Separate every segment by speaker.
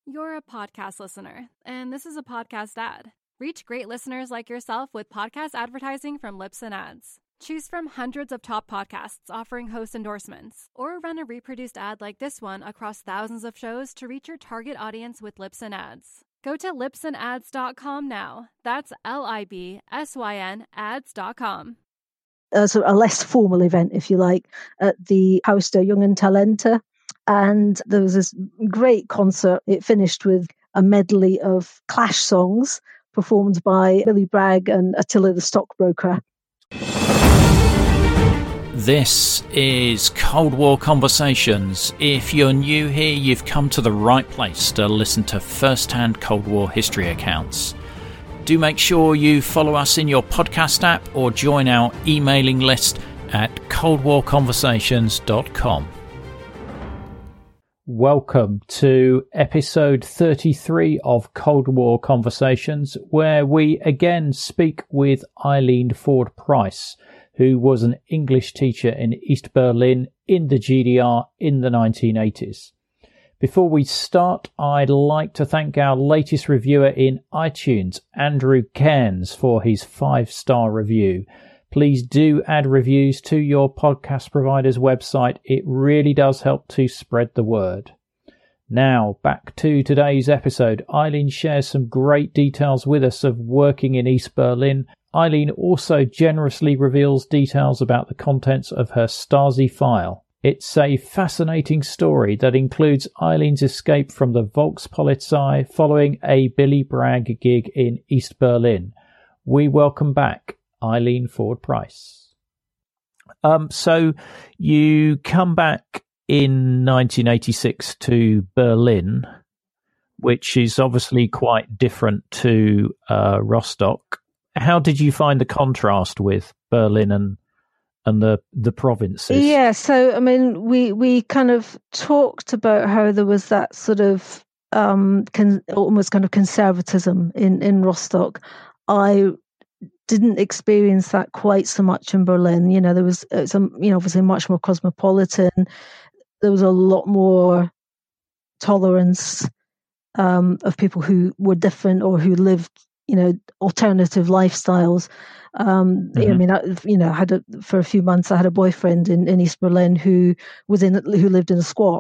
Speaker 1: You're a podcast listener, and this is a podcast ad. Reach great listeners like yourself with podcast advertising from Libsyn Ads. Choose from hundreds of top podcasts offering host endorsements, or run a reproduced ad like this one across thousands of shows to reach your target audience with Libsyn Ads. Go to libsynads.com now. That's LIBSYN ads.com.
Speaker 2: Sort of a less formal event, if you like, at the Huis der Jonge Talenten. And there was this great concert. It finished with a medley of Clash songs performed by Billy Bragg and Attila the Stockbroker.
Speaker 3: This is Cold War Conversations. If you're new here, you've come to the right place to listen to first-hand Cold War history accounts. Do make sure you follow us in your podcast app or join our emailing list at coldwarconversations.com. Welcome to episode 33 of Cold War Conversations, where we again speak with Eileen Ford Price, who was an English teacher in East Berlin in the GDR in the 1980s. Before we start, I'd like to thank our latest reviewer in iTunes, Andrew Cairns, for his 5-star review. Please do add reviews to your podcast provider's website. It really does help to spread the word. Now, back to today's episode. Eileen shares some great details with us of working in East Berlin. Eileen also generously reveals details about the contents of her Stasi file. It's a fascinating story that includes Eileen's escape from the Volkspolizei following a Billy Bragg gig in East Berlin. We welcome back Eileen Ford Price. So you come back in 1986 to Berlin, which is obviously quite different to Rostock. How did you find the contrast with Berlin and the provinces?
Speaker 2: Yeah, so I mean, we kind of talked about how there was that sort of almost kind of conservatism in Rostock. I didn't experience that quite so much in Berlin. You know, there was some, obviously much more cosmopolitan. There was a lot more tolerance of people who were different or who lived, alternative lifestyles. I mean, I had for a few months, I had a boyfriend in East Berlin who lived in a squat,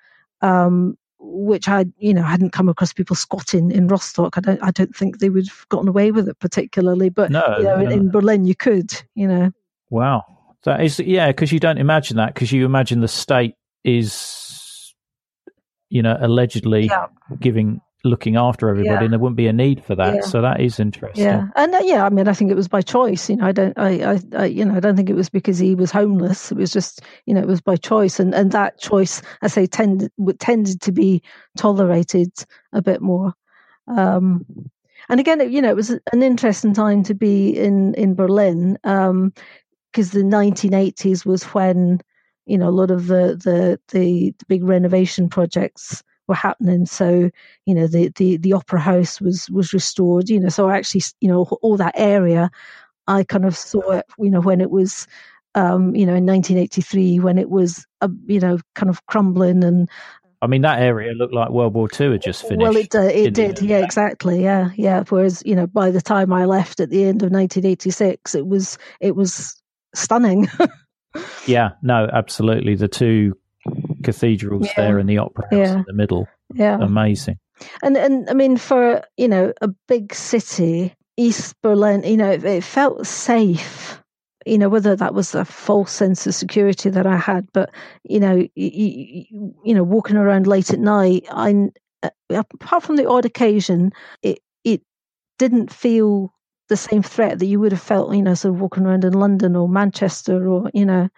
Speaker 2: which I hadn't come across people squatting in Rostock. I don't think they would have gotten away with it particularly, but in Berlin you could,
Speaker 3: Wow, that is because you don't imagine that, because you imagine the state is, allegedly looking after everybody, and there wouldn't be a need for that. So that is interesting.
Speaker 2: Yeah, and I mean, I think it was by choice. I don't think it was because he was homeless. It was just, it was by choice, and that choice, I say, tended to be tolerated a bit more. And again, it was an interesting time to be in Berlin, because the 1980s was when a lot of the big renovation projects were happening. So the opera house was restored. So actually, all that area, I kind of saw it. When it was, in 1983, when it was, kind of crumbling. And
Speaker 3: I mean, that area looked like World War II had just finished.
Speaker 2: Well, it did. Yeah, exactly. Yeah. Whereas by the time I left at the end of 1986, it was stunning.
Speaker 3: Yeah, no, absolutely. The two cathedrals there in the opera house in the middle. Yeah. Amazing.
Speaker 2: And I mean, for, a big city, East Berlin, it felt safe, whether that was a false sense of security that I had, but, walking around late at night, apart from the odd occasion, it didn't feel the same threat that you would have felt, sort of walking around in London or Manchester or,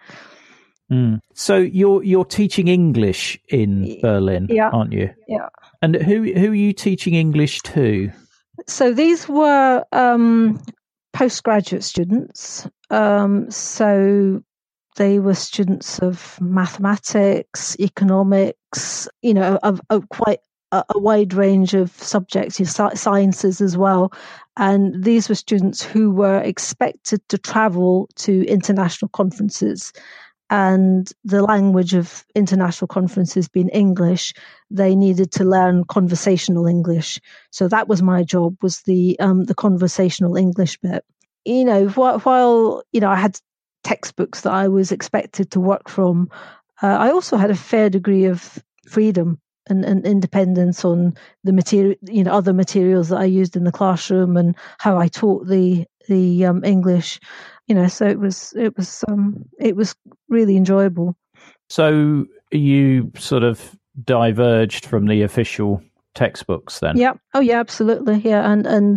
Speaker 3: So you're teaching English in Berlin, aren't you?
Speaker 2: Yeah.
Speaker 3: And who are you teaching English to?
Speaker 2: So these were postgraduate students. So they were students of mathematics, economics, of quite a wide range of subjects, sciences as well. And these were students who were expected to travel to international conferences and the language of international conferences being English, they needed to learn conversational English. So that was my job, was the conversational English bit. While I had textbooks that I was expected to work from, I also had a fair degree of freedom and independence on the material, other materials that I used in the classroom and how I taught the English. So it was really enjoyable. So
Speaker 3: you sort of diverged from the official textbooks then?
Speaker 2: Yeah. Oh yeah, absolutely. Yeah. And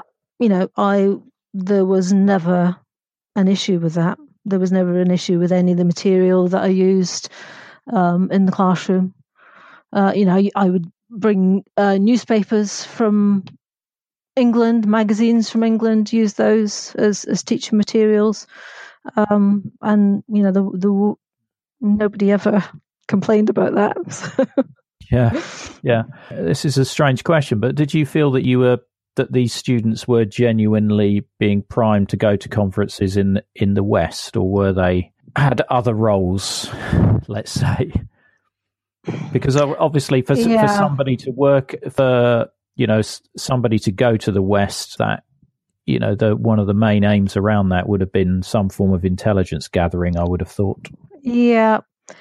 Speaker 2: there was never an issue with that. There was never an issue with any of the material that I used in the classroom. I would bring newspapers from England, magazines from England, use those as teaching materials, and nobody ever complained about that.
Speaker 3: Yeah. This is a strange question, but did you feel that these students were genuinely being primed to go to conferences in the West, or were they had other roles, let's say? Because obviously for somebody to work, for somebody to go to the West, that one of the main aims around that would have been some form of intelligence gathering, I would have thought.
Speaker 2: Yeah.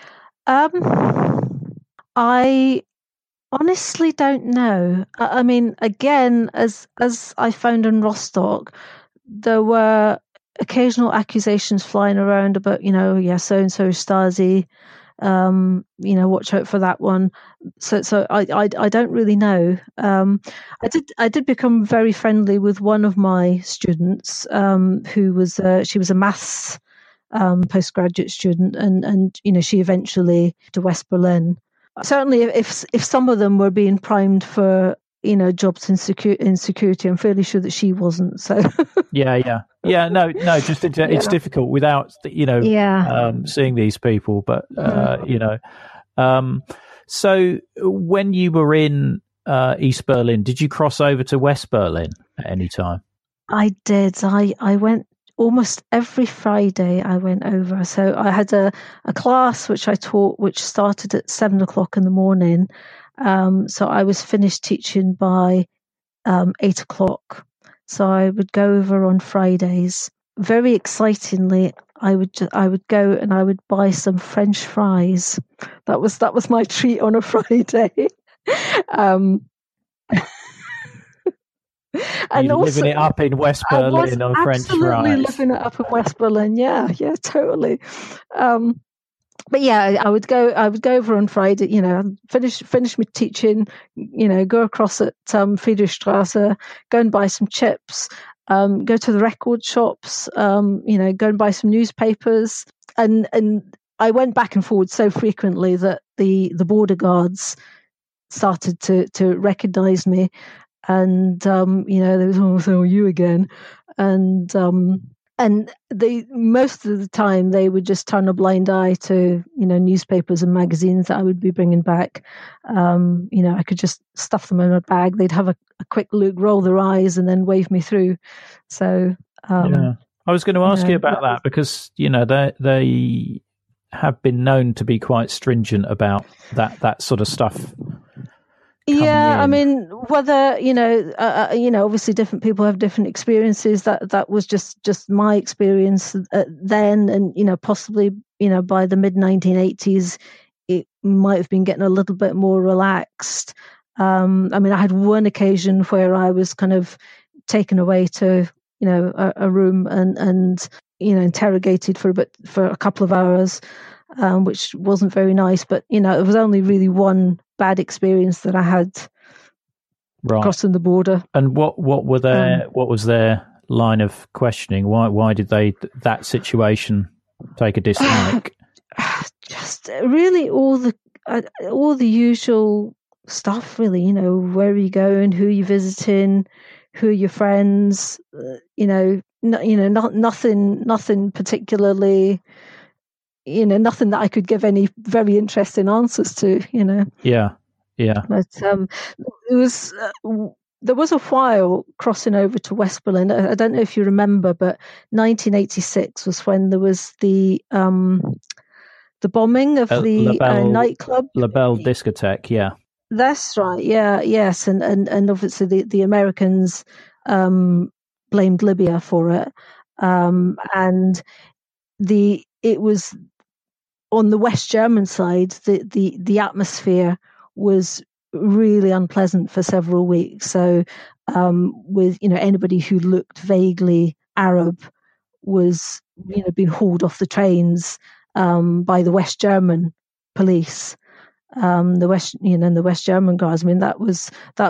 Speaker 2: I honestly don't know. I mean, again, as I found in Rostock, there were occasional accusations flying around about, so and so Stasi. Watch out for that one. So I don't really know. I did become very friendly with one of my students, who was she was a maths postgraduate student, and she eventually to West Berlin. Certainly, if some of them were being primed for jobs in security, I'm fairly sure that she wasn't. So
Speaker 3: yeah. No. Just it's difficult without seeing these people. But so when you were in East Berlin, did you cross over to West Berlin at any time?
Speaker 2: I did. I went almost every Friday. I went over. So I had a class which I taught, which started at 7:00 in the morning. So I was finished teaching by 8:00. So I would go over on Fridays. Very excitingly, I would go and I would buy some French fries. That was my treat on a Friday.
Speaker 3: And also, living it up in West Berlin on French fries.
Speaker 2: Absolutely living it up in West Berlin. Yeah, totally. But yeah, I would go over on Friday, finish my teaching, go across at Friedrichstrasse, go and buy some chips, go to the record shops, go and buy some newspapers. And I went back and forward so frequently that the border guards started to recognize me. And, there was, oh, you again. And they, most of the time, they would just turn a blind eye to, newspapers and magazines that I would be bringing back. I could just stuff them in a bag. They'd have a quick look, roll their eyes, and then wave me through. So,
Speaker 3: I was going to ask you about that because, they have been known to be quite stringent about that sort of stuff.
Speaker 2: Yeah, I mean, whether obviously different people have different experiences. That was just my experience then, and possibly by the mid 1980s, it might have been getting a little bit more relaxed. I mean, I had one occasion where I was kind of taken away to a room and interrogated for a couple of hours, which wasn't very nice. But it was only really one bad experience that I had crossing the border.
Speaker 3: And what were their what was their line of questioning? Why did that situation take a dislike?
Speaker 2: Just really all the usual stuff. Really, where are you going? Who are you visiting? Who are your friends? Nothing particularly. Nothing that I could give any very interesting answers to.
Speaker 3: Yeah.
Speaker 2: But there was a while crossing over to West Berlin. I don't know if you remember, but 1986 was when there was the the bombing of the nightclub.
Speaker 3: La Belle Discotheque, yeah.
Speaker 2: That's right, yeah, yes. And obviously the Americans blamed Libya for it. And it was on the West German side, the atmosphere was really unpleasant for several weeks. So with anybody who looked vaguely Arab was being hauled off the trains by the West German police, the West German guards. I mean, that was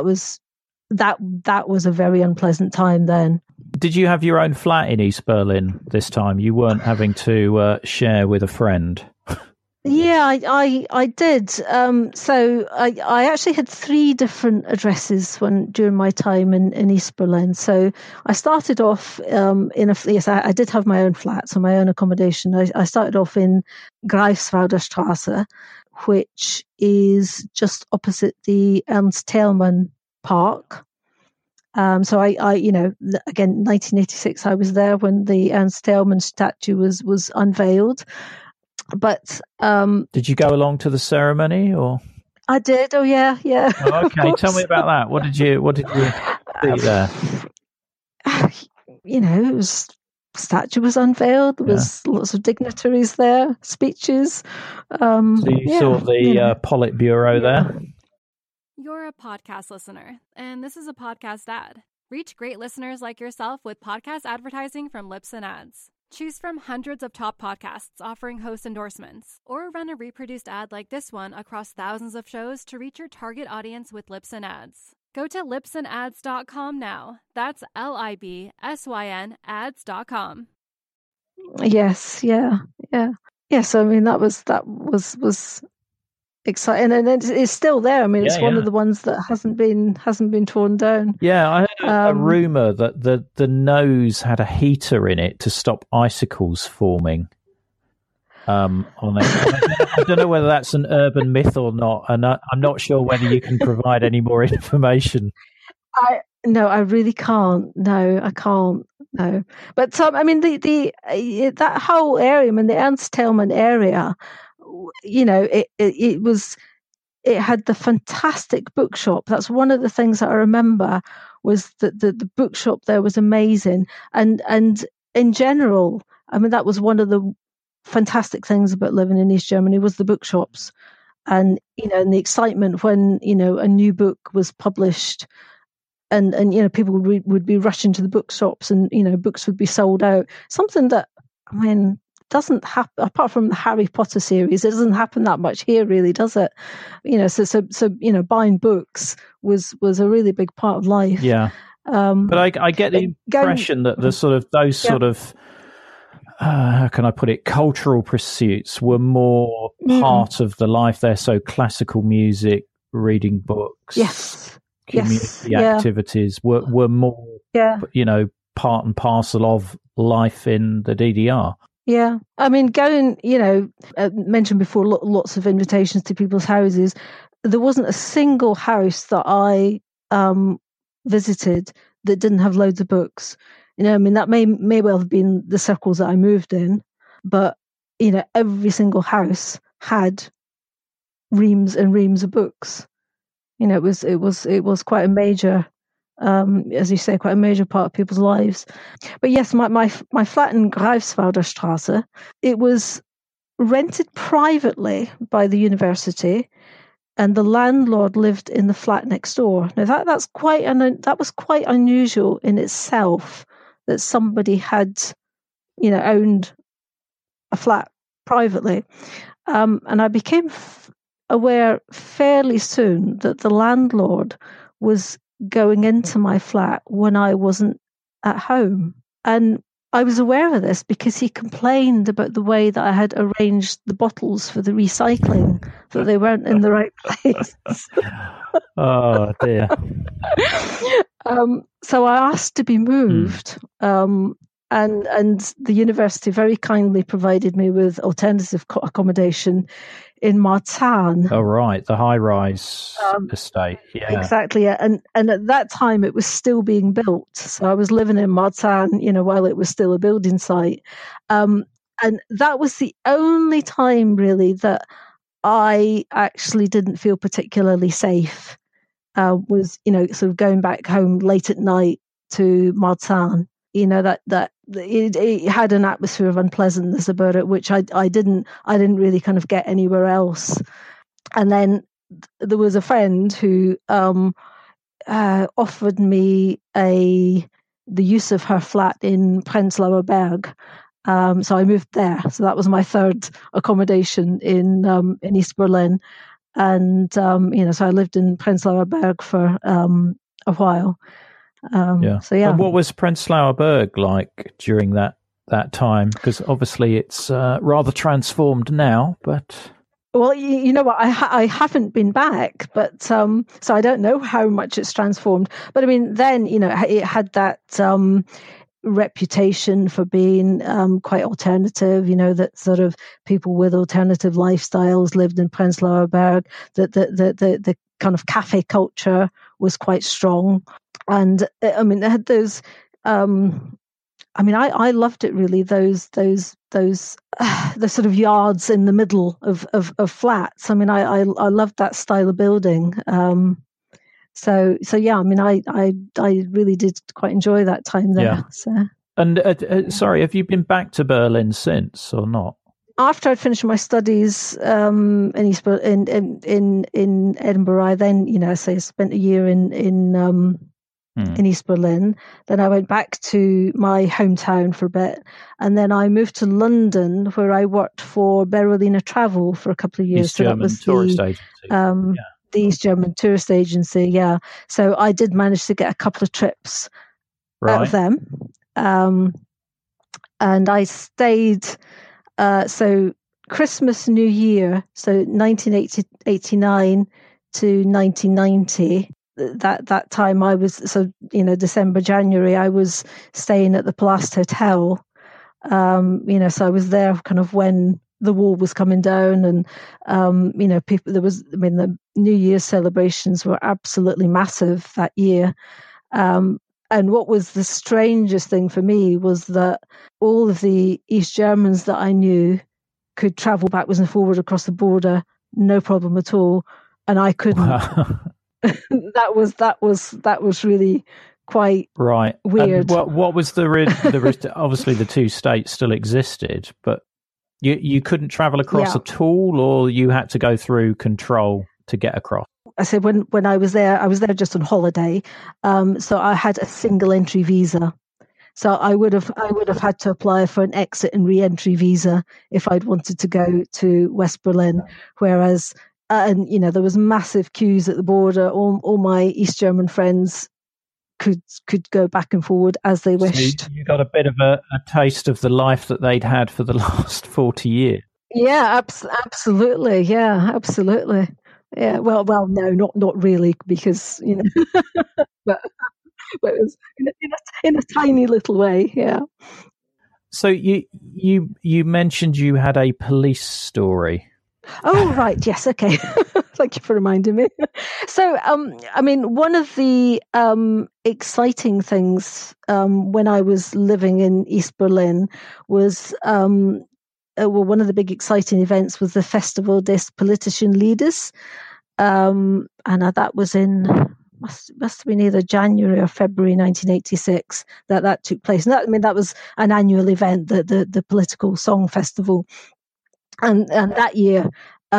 Speaker 2: a very unpleasant time then.
Speaker 3: Did you have your own flat in East Berlin this time? You weren't having to share with a friend.
Speaker 2: Yeah, I did. So I actually had 3 different addresses during my time in East Berlin. So I started off I did have my own flat, so my own accommodation. I started off in Greifswalder Straße, which is just opposite the Ernst Thälmann Park. So I again, 1986, I was there when the Ernst Thälmann statue was unveiled. But
Speaker 3: did you go along to the ceremony, or?
Speaker 2: I did. Oh yeah.
Speaker 3: Oh, okay, tell me about that. What did you see there?
Speaker 2: It was statue was unveiled. There was lots of dignitaries there, speeches.
Speaker 3: So you saw the Politburo there.
Speaker 1: You're a podcast listener, and this is a podcast ad. Reach great listeners like yourself with podcast advertising from Libsyn Ads. Choose from hundreds of top podcasts offering host endorsements, or run a reproduced ad like this one across thousands of shows to reach your target audience with Libsyn Ads. Go to libsynads.com now. That's LIBSYN ads.com.
Speaker 2: Yes, yeah. Yes, I mean that was exciting, and it's still there. I mean, it's one of the ones that hasn't been torn down.
Speaker 3: Yeah, I heard a rumor that the nose had a heater in it to stop icicles forming. On it. I don't know whether that's an urban myth or not, and I'm not sure whether you can provide any more information.
Speaker 2: No, I really can't. No, I can't. No, but I mean that whole area, I mean the Ernst Thälmann area. It had the fantastic bookshop. That's one of the things that I remember, was that the bookshop there was amazing. And in general, I mean, that was one of the fantastic things about living in East Germany, was the bookshops. And, and the excitement when, a new book was published, and people would be rushing to the bookshops, and, books would be sold out. Something that, I mean, doesn't happen, apart from the Harry Potter series, it doesn't happen that much here, really, does it? So buying books was a really big part of life.
Speaker 3: Yeah. But I get the impression that the sort of those sort of how can I put it, cultural pursuits were more part of the life there. So classical music, reading books, community activities were more, part and parcel of life in the DDR.
Speaker 2: Yeah, I mean, going, mentioned before, lots of invitations to people's houses. There wasn't a single house that I visited that didn't have loads of books. I mean, that may well have been the circles that I moved in, but every single house had reams and reams of books. It was quite a major. As you say, quite a major part of people's lives. But yes, my flat in Greifswalder Straße, it was rented privately by the university, and the landlord lived in the flat next door. Now that was quite unusual in itself, that somebody had, owned a flat privately, and I became aware fairly soon that the landlord was going into my flat when I wasn't at home. And I was aware of this because he complained about the way that I had arranged the bottles for the recycling, that they weren't in the right place.
Speaker 3: Oh dear.
Speaker 2: So I asked to be moved, and the university very kindly provided me with alternative accommodation in Marzahn.
Speaker 3: Oh, right, the high-rise estate. Yeah,
Speaker 2: exactly. Yeah. And at that time, it was still being built, so I was living in Marzahn, while it was still a building site. And that was the only time really that I actually didn't feel particularly safe. Was, sort of going back home late at night to Marzahn. That it had an atmosphere of unpleasantness about it, which I didn't really kind of get anywhere else. And then there was a friend who offered me the use of her flat in Prenzlauer Berg. So I moved there. So that was my third accommodation in East Berlin. And, so I lived in Prenzlauer Berg for a while. So, yeah.
Speaker 3: And what was Prenzlauer Berg like during that time? Because obviously it's rather transformed now, but...
Speaker 2: Well, you know what? I haven't been back, but so I don't know how much it's transformed. But I mean, then it had that reputation for being quite alternative. That sort of people with alternative lifestyles lived in Prenzlauer Berg. That the kind of cafe culture was quite strong, and I mean, they had those. I loved it really. Those the sort of yards in the middle of flats. I mean, I loved that style of building. So yeah. I mean, I really did quite enjoy that time there.
Speaker 3: Yeah.
Speaker 2: So.
Speaker 3: And sorry, have you been back to Berlin since or not?
Speaker 2: After I'd finished my studies in Edinburgh, I then I spent a year in East Berlin. Then I went back to my hometown for a bit, and then I moved to London, where I worked for Berolina Travel for a couple of years.
Speaker 3: East German tourist agency.
Speaker 2: The East German tourist agency, yeah. So I did manage to get a couple of trips out of them, and I stayed. So Christmas, New Year, so 1989 to 1990. That time I was, December, January, I was staying at the Palast Hotel. So I was there kind of when the wall was coming down, and the New Year's celebrations were absolutely massive that year. And what was the strangest thing for me was that all of the East Germans that I knew could travel backwards and forward across the border, no problem at all, and I couldn't. Wow. that was really quite
Speaker 3: right.
Speaker 2: Weird.
Speaker 3: And what was the obviously the two states still existed, but you couldn't travel across at all, or you had to go through control to get across?
Speaker 2: I said when I was there just on holiday, so I had a single entry visa. So I would have had to apply for an exit and re-entry visa if I'd wanted to go to West Berlin, whereas. And there was massive queues at the border. All my East German friends could go back and forward as they wished.
Speaker 3: So you got a bit of a taste of the life that they'd had for the last 40 years.
Speaker 2: Yeah, absolutely. Yeah, absolutely. Yeah. Well, no, not really, because but it was in a tiny little way. Yeah.
Speaker 3: So you mentioned you had a police story.
Speaker 2: Oh, right. Yes. Okay. Thank you for reminding me. So, one of the exciting things when I was living in East Berlin was, one of the big exciting events was the Festival des Politischen Liedes. And that was must have been either January or February 1986 that took place. And that was an annual event, the political song festival. And that year,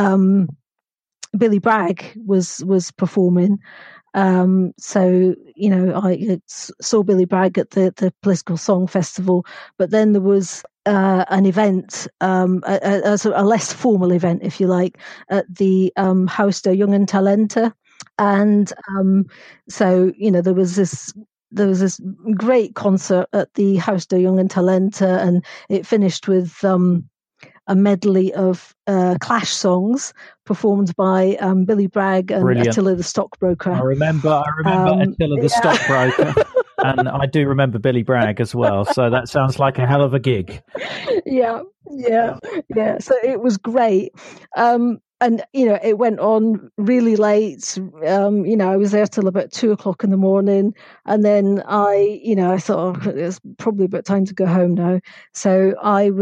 Speaker 2: Billy Bragg was performing. So I saw Billy Bragg at the political song festival. But then there was an event, a less formal event, if you like, at the Haus der Jungen Talente, and so there was this great concert at the Haus der Jungen Talente, and it finished with a medley of Clash songs performed by Billy Bragg and
Speaker 3: Brilliant.
Speaker 2: Attila the Stockbroker.
Speaker 3: I remember Attila the Stockbroker, and I do remember Billy Bragg as well. So that sounds like a hell of a gig.
Speaker 2: Yeah. So it was great. And it went on really late. I was there till about 2:00 in the morning, and then I thought it's probably about time to go home now. So I was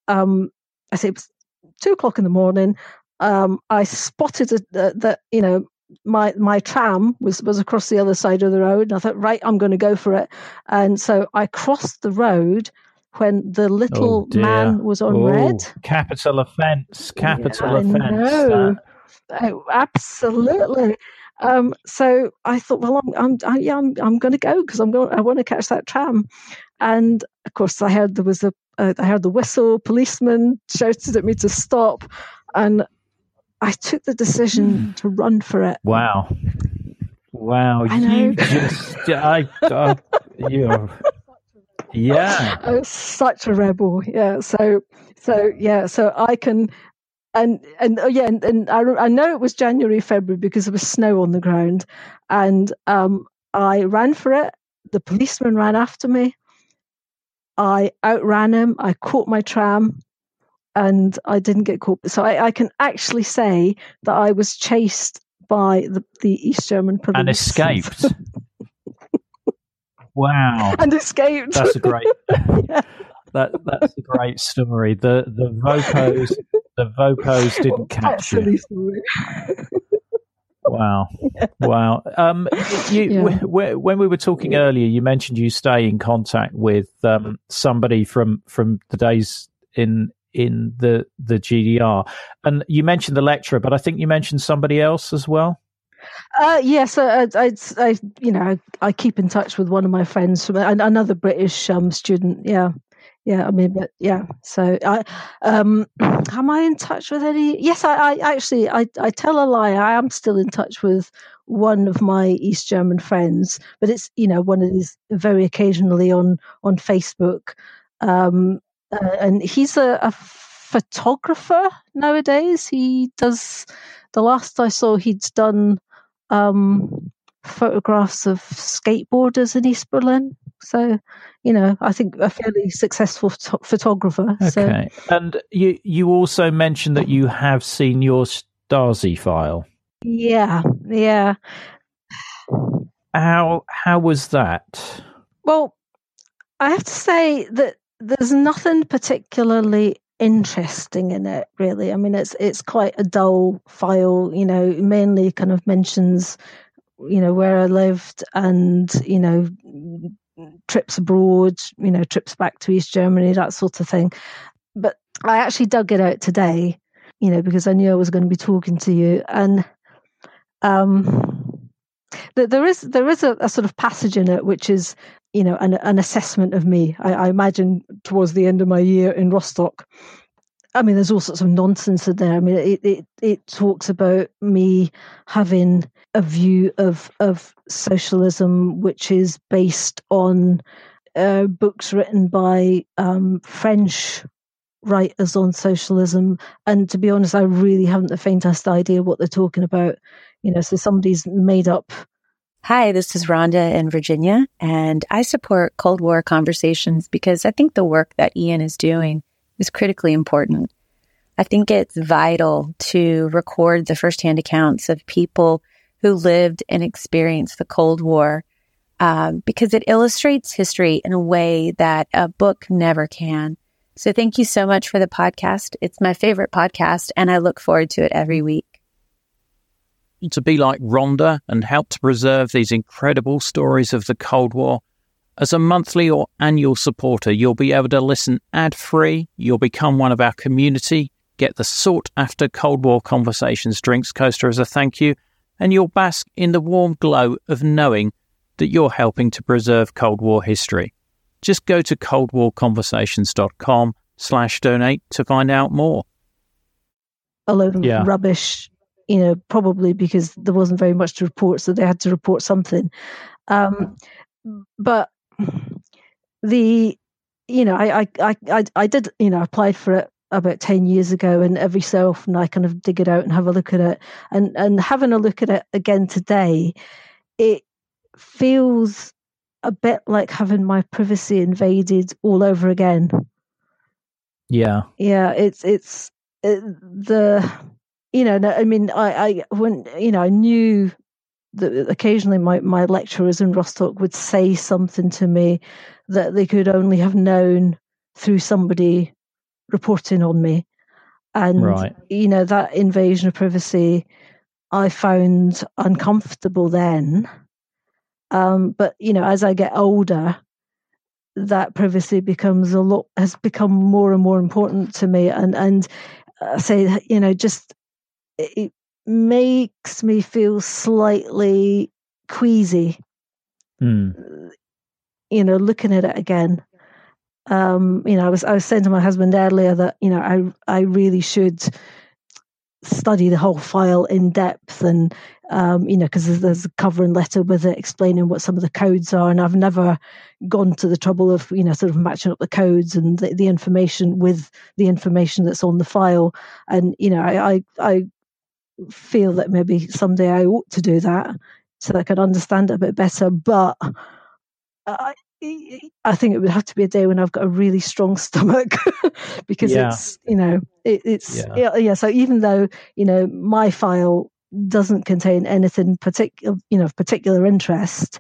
Speaker 2: I say it was 2:00 in the morning. I spotted that, my tram was across the other side of the road, and I thought, right, I'm going to go for it. And so I crossed the road when the little man was on red.
Speaker 3: Capital offence. Capital offence.
Speaker 2: No, absolutely. So I thought, well, I'm going to go because I want to catch that tram. And of course, I heard I heard the whistle. Policeman shouted at me to stop, and I took the decision to run for it.
Speaker 3: Wow!
Speaker 2: I know.
Speaker 3: You just, you're. Yeah,
Speaker 2: I was such a rebel. Yeah. So I can, and I know it was January, February because there was snow on the ground, and I ran for it. The policeman ran after me. I outran him. I caught my tram, and I didn't get caught. So I can actually say that I was chased by the East German police
Speaker 3: and escaped. Wow!
Speaker 2: And escaped.
Speaker 3: That's a great. Yeah. That's a great story. The Vocos didn't catch you. Wow! Yeah. Wow! When we were talking earlier, you mentioned you stay in contact with somebody from the days in the GDR, and you mentioned the lecturer, but I think you mentioned somebody else as well.
Speaker 2: Yes, I keep in touch with one of my friends from another British student. Yeah. I mean, but yeah. So, am I in touch with any? Yes, I actually tell a lie. I am still in touch with one of my East German friends, but it's one of these very occasionally on Facebook, and he's a photographer nowadays. He does. The last I saw, he'd done photographs of skateboarders in East Berlin. So, I think a fairly successful photographer.
Speaker 3: Okay. So. And you also mentioned that you have seen your Stasi file.
Speaker 2: Yeah.
Speaker 3: How was that?
Speaker 2: Well, I have to say that there's nothing particularly interesting in it, really. I mean, it's quite a dull file, mainly kind of mentions, where I lived and, trips abroad, trips back to East Germany, that sort of thing. But I actually dug it out today, because I knew I was going to be talking to you. And there is a sort of passage in it, which is, an assessment of me. I imagine towards the end of my year in Rostock. I mean, there's all sorts of nonsense in there. I mean, it talks about me having a view of socialism which is based on books written by French writers on socialism. And to be honest, I really haven't the faintest idea what they're talking about. So somebody's made up.
Speaker 4: Hi, this is Rhonda in Virginia, and I support Cold War Conversations because I think the work that Ian is doing is critically important. I think it's vital to record the firsthand accounts of people who lived and experienced the Cold War because it illustrates history in a way that a book never can. So thank you so much for the podcast. It's my favorite podcast, and I look forward to it every week.
Speaker 5: To be like Rhonda and help to preserve these incredible stories of the Cold War, as a monthly or annual supporter, you'll be able to listen ad-free, you'll become one of our community, get the sought-after Cold War Conversations drinks coaster as a thank you, and you'll bask in the warm glow of knowing that you're helping to preserve Cold War history. Just go to coldwarconversations.com/donate to find out more.
Speaker 2: A load of rubbish, probably because there wasn't very much to report, so they had to report something. But I did, applied for it about 10 years ago, and every so often I kind of dig it out and have a look at it. And having a look at it again today, it feels a bit like having my privacy invaded all over again.
Speaker 3: Yeah.
Speaker 2: Yeah, I knew that occasionally my lecturers in Rostock would say something to me that they could only have known through somebody reporting on me. And, that invasion of privacy, I found uncomfortable then. But, as I get older, that privacy has become more and more important to me. And I say, it makes me feel slightly queasy, looking at it again. I was saying to my husband earlier that, I really should study the whole file in depth, and, because there's a covering letter with it explaining what some of the codes are. And I've never gone to the trouble of, sort of matching up the codes and the information with the information that's on the file. And, I feel that maybe someday I ought to do that so that I can understand it a bit better. But I think it would have to be a day when I've got a really strong stomach because So even though, my file doesn't contain anything of particular interest,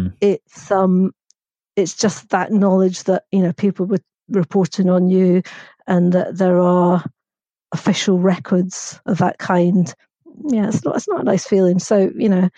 Speaker 2: it's just that knowledge that, people were reporting on you and that there are official records of that kind. Yeah, it's not a nice feeling. So,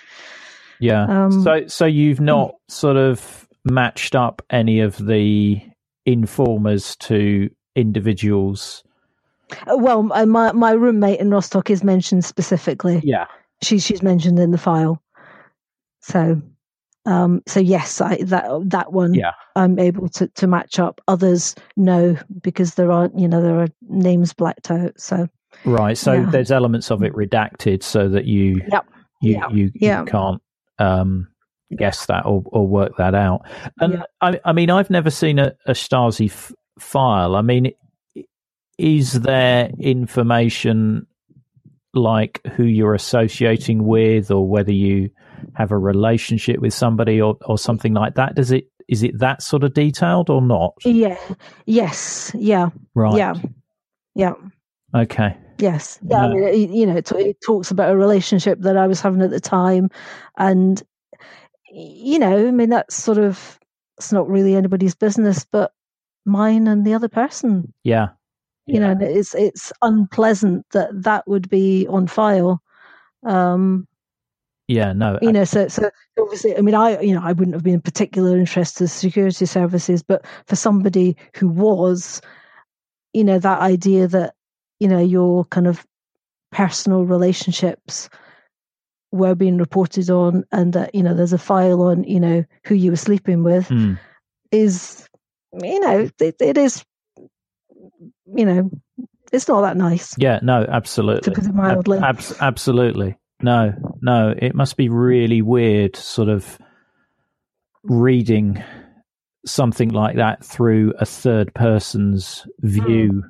Speaker 3: so you've not sort of matched up any of the informers to individuals?
Speaker 2: Well, my roommate in Rostock is mentioned specifically.
Speaker 3: Yeah,
Speaker 2: she's mentioned in the file. So yes, that one.
Speaker 3: Yeah,
Speaker 2: I'm able to match up. Others, no, because there are names blacked out. So
Speaker 3: right. So there's elements of it redacted so that you can't guess that or work that out. And I mean, I've never seen a Stasi file. I mean, is there information like who you're associating with, or whether you have a relationship with somebody or something like that? Is it that sort of detailed or not?
Speaker 2: Yeah. Yes. Yeah.
Speaker 3: Right.
Speaker 2: Yeah. Yeah.
Speaker 3: Okay.
Speaker 2: Yes. Yeah. No. I mean, it talks about a relationship that I was having at the time, and I mean, that's it's not really anybody's business but mine and the other person.
Speaker 3: Yeah.
Speaker 2: And it's unpleasant that would be on file. So obviously, I mean, I wouldn't have been in particular interest to security services, but for somebody who was, that idea that, your kind of personal relationships were being reported on, and that, there's a file on, who you were sleeping with is, it is, it's not that nice.
Speaker 3: Yeah, no, absolutely.
Speaker 2: To put it mildly.
Speaker 3: Absolutely. No, it must be really weird sort of reading something like that through a third person's view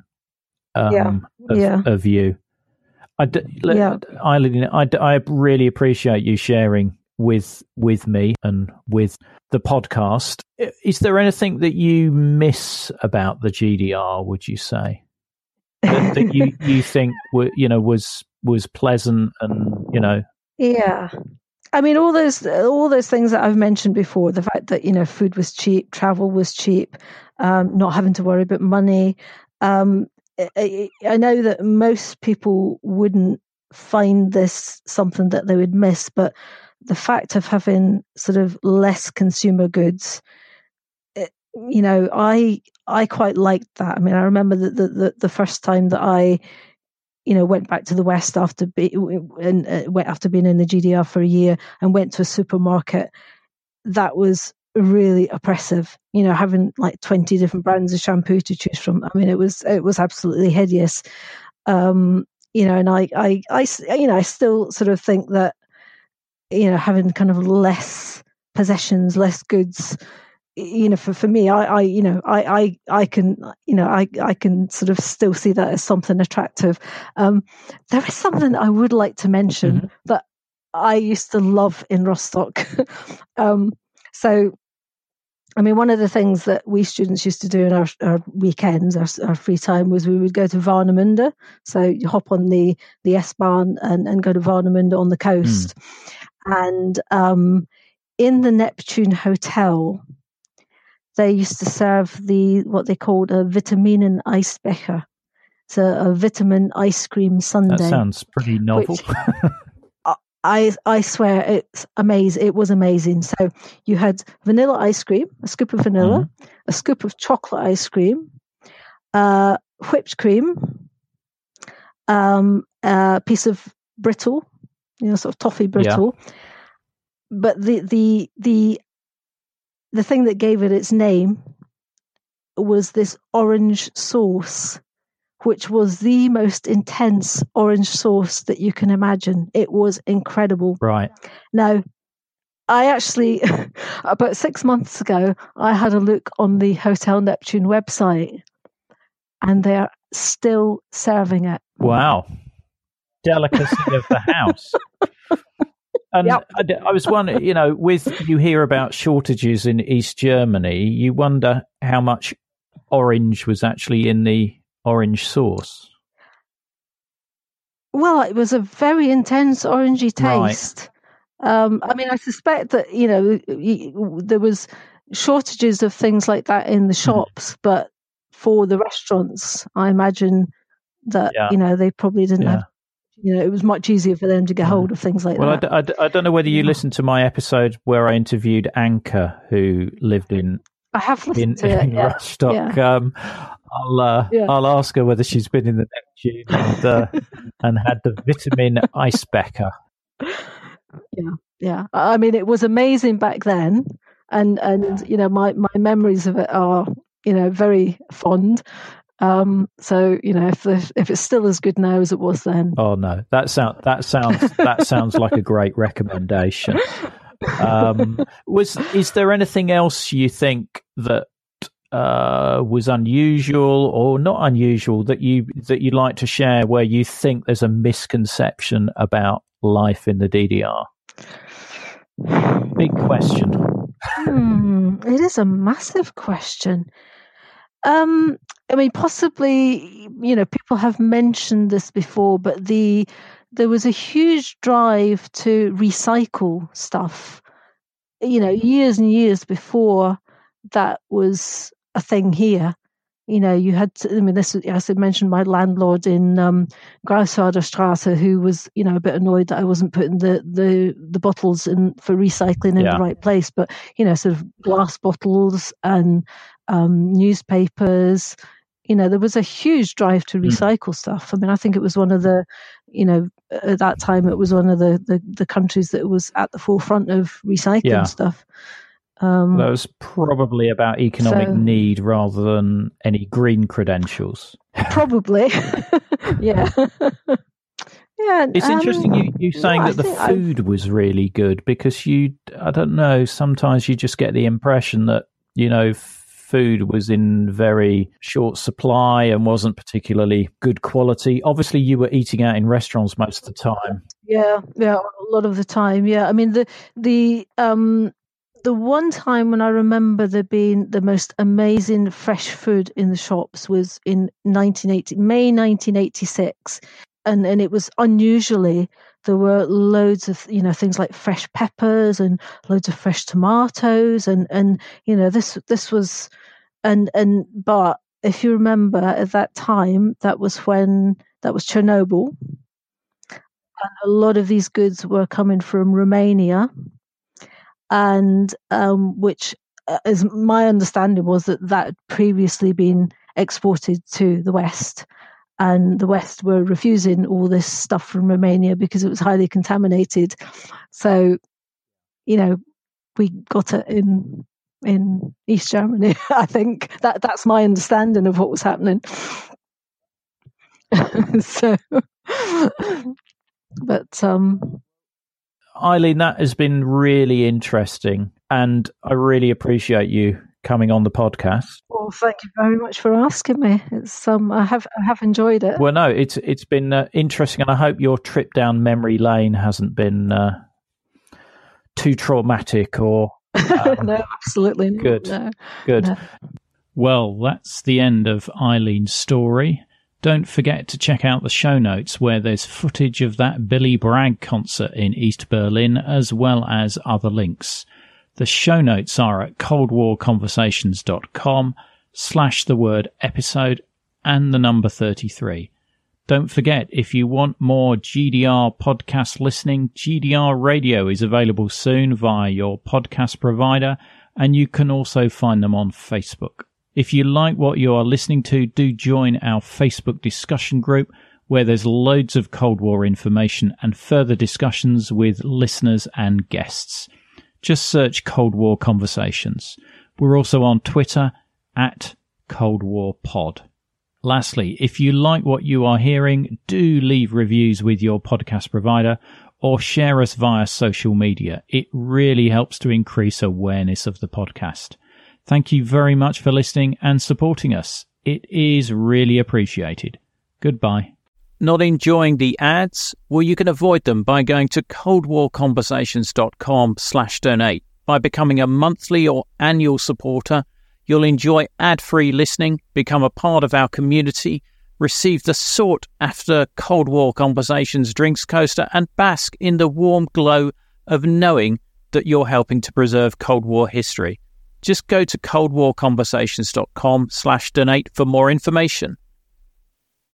Speaker 3: of you. Eileen, I really appreciate you sharing with me and with the podcast. Is there anything that you miss about the GDR, would you say? that you think was pleasant and
Speaker 2: Yeah. I mean, all those things that I've mentioned before, the fact that, food was cheap, travel was cheap, not having to worry about money. I know that most people wouldn't find this something that they would miss, but the fact of having sort of less consumer goods, I quite liked that. I mean, I remember the first time that I, went back to the West after being in the GDR for a year and went to a supermarket. That was really oppressive, having like 20 different brands of shampoo to choose from. I mean, it was absolutely hideous. And I still sort of think that, having kind of less possessions, less goods, for me, I can sort of still see that as something attractive. There is something I would like to mention that I used to love in Rostock. So, I mean, one of the things that we students used to do in our weekends, our free time, was we would go to Warnemünde. So you hop on the S-Bahn and go to Warnemünde on the coast. And in the Neptune Hotel, they used to serve what they called a Vitaminen Eisbecher. It's a vitamin ice cream sundae.
Speaker 3: That sounds pretty novel.
Speaker 2: I swear it's amazing. It was amazing. So you had vanilla ice cream, a scoop of vanilla, a scoop of chocolate ice cream, whipped cream, a piece of brittle, sort of toffee brittle. Yeah. But the thing that gave it its name was this orange sauce, which was the most intense orange sauce that you can imagine. It was incredible.
Speaker 3: Right.
Speaker 2: Now, I actually, about 6 months ago, I had a look on the Hotel Neptune website, and they're still serving it.
Speaker 3: Wow. Delicacy of the house. And yep. I was wondering, you hear about shortages in East Germany, you wonder how much orange was actually in the orange sauce.
Speaker 2: Well, it was a very intense orangey taste. Right. I suspect that, there was shortages of things like that in the shops, but for the restaurants, I imagine that, they probably didn't have, it was much easier for them to get hold of things like that.
Speaker 3: Well, I don't know whether you listened to my episode where I interviewed Anka, who lived in
Speaker 2: I have listened to it.
Speaker 3: In Rostock. Yeah. I'll ask her whether she's been in the Neptune and had the vitamin Eisbecher.
Speaker 2: Yeah. I mean, it was amazing back then, and my memories of it are very fond. So if it's still as good now as it was then.
Speaker 3: Oh no, that sounds like a great recommendation. Is there anything else you think that was unusual or not unusual that you'd like to share, where you think there's a misconception about life in the DDR? Big question.
Speaker 2: It is a massive question. Possibly, people have mentioned this before, but there was a huge drive to recycle stuff, years and years before that was a thing here. You had to, this, as I mentioned, my landlord in Grauswader Straße, who was, a bit annoyed that I wasn't putting the bottles in for recycling in the right place, but, sort of glass bottles and newspapers. There was a huge drive to recycle stuff. I think it was one of the, at that time, it was one of the countries that was at the forefront of recycling stuff.
Speaker 3: That was probably about economic need rather than any green credentials.
Speaker 2: Probably. Yeah. Yeah.
Speaker 3: It's interesting you saying that the food was really good, because I don't know, sometimes you just get the impression that, food was in very short supply and wasn't particularly good quality. Obviously, you were eating out in restaurants most of the time.
Speaker 2: Yeah, a lot of the time. Yeah, the one time when I remember there being the most amazing fresh food in the shops was in May 1986, and it was unusually. There were loads of things like fresh peppers and loads of fresh tomatoes, and this was. But if you remember at that time, that was Chernobyl, and a lot of these goods were coming from Romania, and which, as my understanding was, that had previously been exported to the West, and the West were refusing all this stuff from Romania because it was highly contaminated. So, we got it in East Germany. I think that's my understanding of what was happening. But
Speaker 3: Eileen, that has been really interesting, and I really appreciate you coming on the podcast.
Speaker 2: Well, thank you very much for asking me. It's I have enjoyed it.
Speaker 3: Well, no, it's been interesting, and I hope your trip down memory lane hasn't been too traumatic or.
Speaker 2: No, absolutely not.
Speaker 3: Good.
Speaker 2: No.
Speaker 3: Good.
Speaker 2: No.
Speaker 3: Well, that's the end of Eileen's story. Don't forget to check out the show notes, where there's footage of that Billy Bragg concert in East Berlin, as well as other links. The show notes are at coldwarconversations.com/episode and the number 33. Don't forget, if you want more GDR podcast listening, GDR Radio is available soon via your podcast provider, and you can also find them on Facebook. If you like what you are listening to, do join our Facebook discussion group, where there's loads of Cold War information and further discussions with listeners and guests. Just search Cold War Conversations. We're also on Twitter at Cold War Pod. Lastly, if you like what you are hearing, do leave reviews with your podcast provider or share us via social media. It really helps to increase awareness of the podcast. Thank you very much for listening and supporting us. It is really appreciated. Goodbye.
Speaker 5: Not enjoying the ads? Well, you can avoid them by going to coldwarconversations.com/donate. By becoming a monthly or annual supporter, you'll enjoy ad-free listening, become a part of our community, receive the sought-after Cold War Conversations drinks coaster, and bask in the warm glow of knowing that you're helping to preserve Cold War history. Just go to coldwarconversations.com/donate for more information.